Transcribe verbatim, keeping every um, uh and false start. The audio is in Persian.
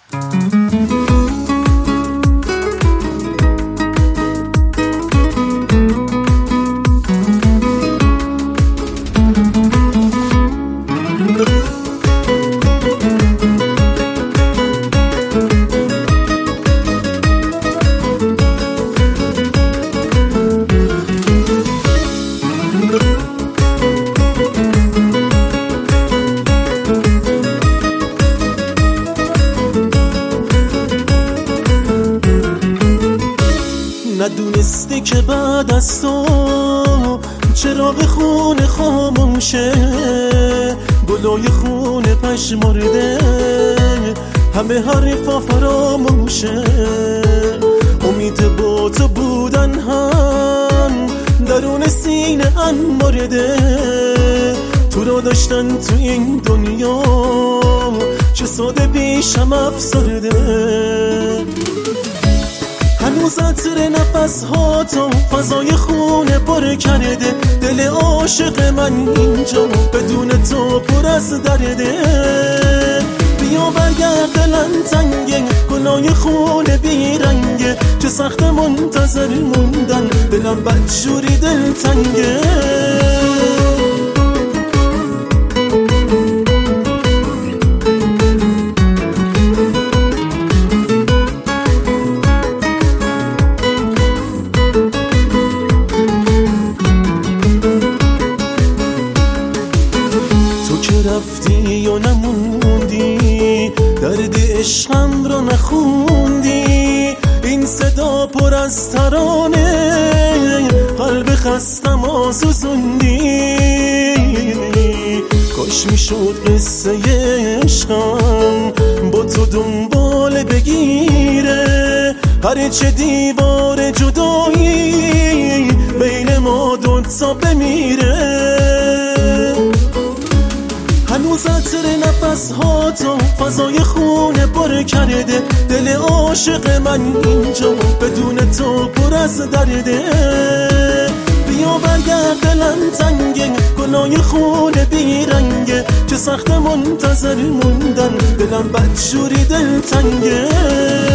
ندونستی که بعد از تو چراغ خونه خاموشه، گلای خونه پژمرده، همه حرفا فراموشه. امید با تو بودن هم درون سینه ان مرده، تو رو داشتن تو این دنیا چه ساده بیشم افسرده. هنوز عطر نفس ها تو فضای خونه پر کرده، دل عاشق من اینجا بدون تو پر از درده. بیا برگرد دلم تنگه، گلای خونه بیرنگه، چه سخت منتظر موندن، دلم بدجوری دل تنگه. رفتی و نموندی، درد عشقم رو نخوندی، این صدا پر از ترانه قلب خستم آسوزوندی. کاش میشد قصه عشقم با تو دنبال بگیره، هرچه دیوار جدایی بین ما دوتا بمیره. هنوز عطر نفس ها تو فضای خونه پر کرده، دل عاشق من اینجا بدون تو پر از درده. بیا برگرد دلم تنگه، گلای خونه بیرنگه، چه سخت منتظر موندن، دلم بدجوری دل تنگه.